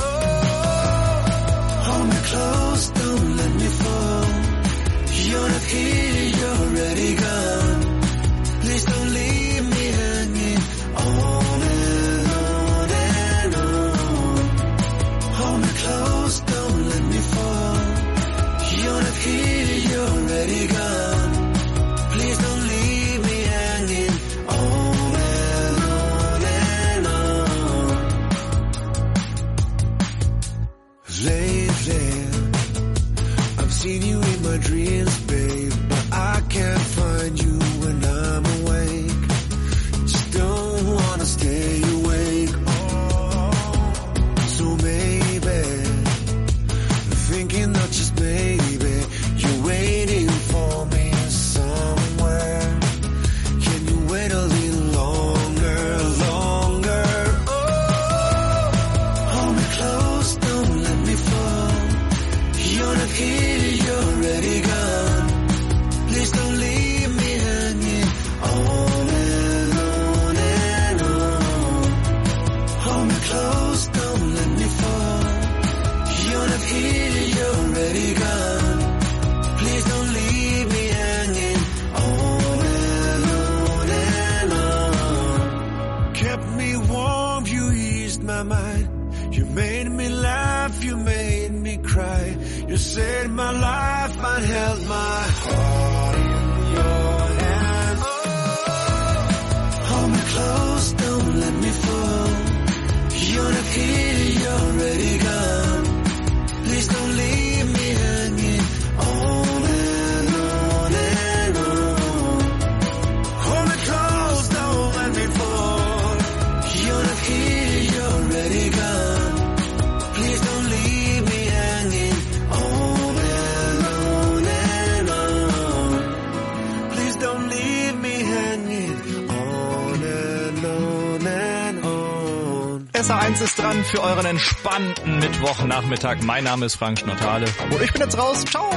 Hold me close, don't let me fall. You're not here, you're already gone. Please don't leave me hanging on and on and on. Hold me close, don't let me fall. You're not here, you're already gone. Please don't leave me hanging on and on and on. Lately, I've seen you in my dreams, babe, but I can't find you when I'm awake. Just don't wanna stay awake. So maybe, thinking that just maybe, you're waiting for me somewhere. Can you wait a little longer, longer? Oh, hold me close, don't let me fall. You're not here, you're already gone. Please don't leave me hanging on and on and on. Hold me close, don't let me fall. You're not here, you're already gone. Please don't leave me hanging on and on and on. Kept me warm, you eased my mind. You made me laugh, you made me cry. You saved my life, I held my heart in your hand. Hold me close, don't let me fall. You're not here, you're already gone. Please don't leave me hanging on and on and on. Hold me close, don't let me fall. You're not here, you're already gone. Please don't leave me hanging on and on and on. Please don't leave me hanging on and on and on. SR1 ist dran für euren entspannten Mittwochnachmittag. Mein Name ist Frank Schnottale und ich bin jetzt raus. Ciao.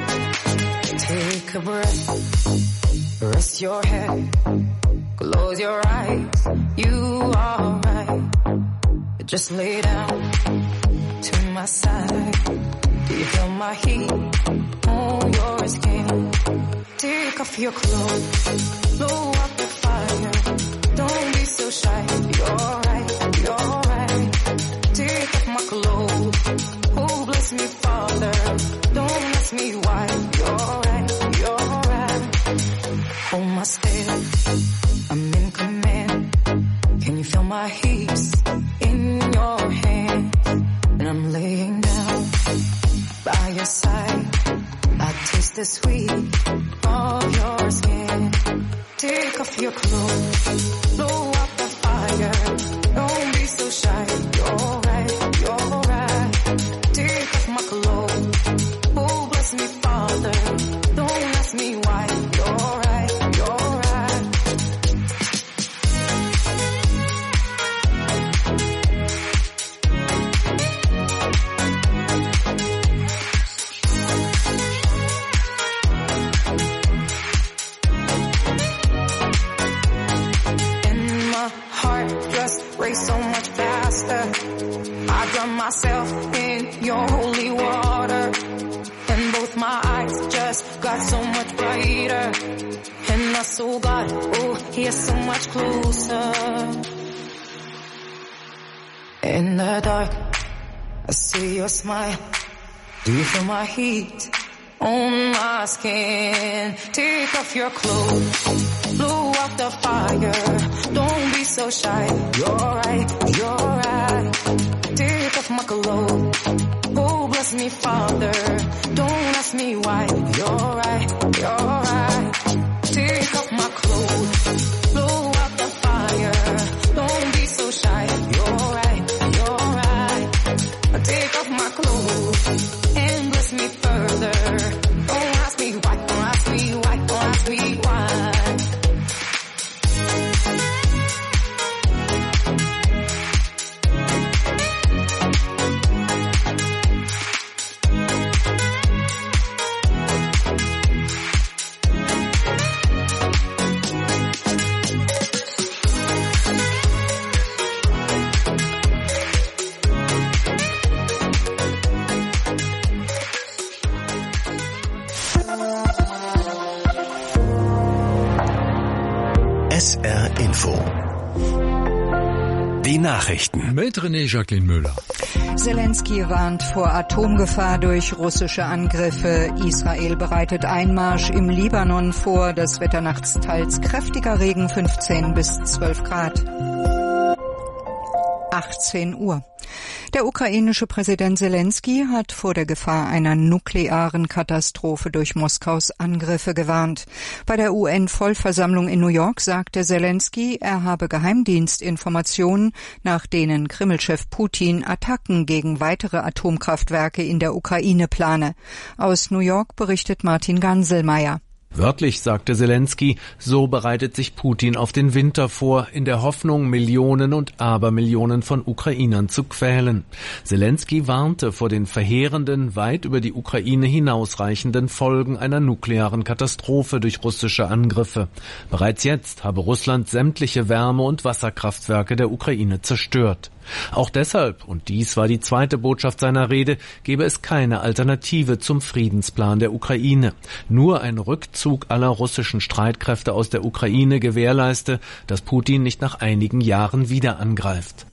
Take a breath, rest your head, close your eyes, you are right. Just lay down to my side. Do you feel my heat on your skin? Take off your clothes, blow up the fire. Don't be so shy, you're right, you're right. Take off my clothes, oh bless me Father. Don't ask me why, you're right, you're right. Hold my step, I'm in command. Can you feel my heat in your hand? And I'm laying down by your side. I taste the sweet of your skin. Take off your clothes, blow up the fire. Don't be so shy, you're right, you're right. Take off my clothes, oh bless me Father. Don't ask me why, you're right, you're right. And my heart just race so much faster. I drown myself in your holy water. And both my eyes just got so much brighter. And I saw God, oh, He is so much closer. In the dark, I see your smile. Do you feel my heat on my skin. Take off your clothes, blow out the fire. Don't be so shy. You're right, you're right. Take off my clothes. Oh, bless me, Father. Don't ask me why. You're right, you're right. Take off my clothes, blow out the fire. Don't be so shy. You're right, you're right. Take off my clothes and bless me further. Don't ask me why, don't ask me why, don't ask me why. SR Info. Die Nachrichten. Mit René Jacqueline Müller. Zelensky warnt vor Atomgefahr durch russische Angriffe. Israel bereitet Einmarsch im Libanon vor. Das Wetter nachts teils kräftiger Regen, 15 bis 12 Grad. 18 Uhr. Der ukrainische Präsident Zelensky hat vor der Gefahr einer nuklearen Katastrophe durch Moskaus Angriffe gewarnt. Bei der UN-Vollversammlung in New York sagte Zelensky, er habe Geheimdienstinformationen, nach denen Kreml-Chef Putin Attacken gegen weitere Atomkraftwerke in der Ukraine plane. Aus New York berichtet Martin Ganselmeier. Wörtlich sagte Zelensky, so bereitet sich Putin auf den Winter vor, in der Hoffnung, Millionen und Abermillionen von Ukrainern zu quälen. Zelensky warnte vor den verheerenden, weit über die Ukraine hinausreichenden Folgen einer nuklearen Katastrophe durch russische Angriffe. Bereits jetzt habe Russland sämtliche Wärme- und Wasserkraftwerke der Ukraine zerstört. Auch deshalb, und dies war die zweite Botschaft seiner Rede, gebe es keine Alternative zum Friedensplan der Ukraine. Nur ein Rückzug aller russischen Streitkräfte aus der Ukraine gewährleiste, dass Putin nicht nach einigen Jahren wieder angreift.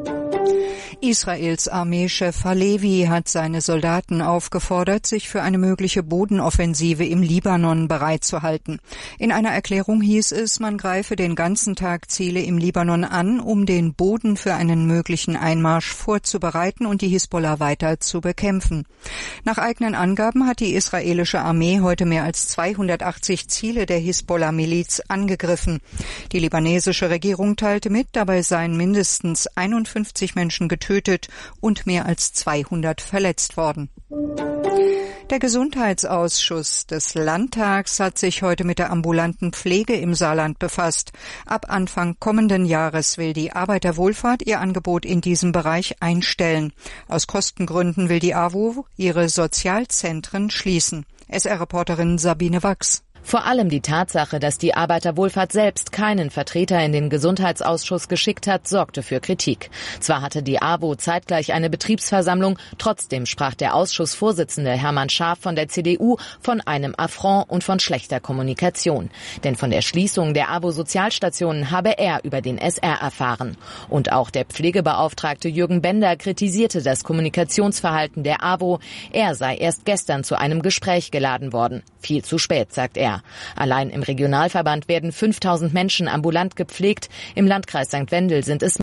Israels Armeechef Halevi hat seine Soldaten aufgefordert, sich für eine mögliche Bodenoffensive im Libanon bereitzuhalten. In einer Erklärung hieß es, man greife den ganzen Tag Ziele im Libanon an, um den Boden für einen möglichen Einmarsch vorzubereiten und die Hisbollah weiter zu bekämpfen. Nach eigenen Angaben hat die israelische Armee heute mehr als 280 Ziele der Hisbollah-Miliz angegriffen. Die libanesische Regierung teilte mit, dabei seien mindestens 51 Menschen getötet und mehr als 200 verletzt worden. Der Gesundheitsausschuss des Landtags hat sich heute mit der ambulanten Pflege im Saarland befasst. Ab Anfang kommenden Jahres will die Arbeiterwohlfahrt ihr Angebot in diesem Bereich einstellen. Aus Kostengründen will die AWO ihre Sozialzentren schließen. SR-Reporterin Sabine Wachs. Vor allem die Tatsache, dass die Arbeiterwohlfahrt selbst keinen Vertreter in den Gesundheitsausschuss geschickt hat, sorgte für Kritik. Zwar hatte die AWO zeitgleich eine Betriebsversammlung, trotzdem sprach der Ausschussvorsitzende Hermann Schaaf von der CDU von einem Affront und von schlechter Kommunikation. Denn von der Schließung der AWO-Sozialstationen habe er über den SR erfahren. Und auch der Pflegebeauftragte Jürgen Bender kritisierte das Kommunikationsverhalten der AWO. Er sei erst gestern zu einem Gespräch geladen worden. Viel zu spät, sagt er. Allein im Regionalverband werden 5.000 Menschen ambulant gepflegt. Im Landkreis St. Wendel sind es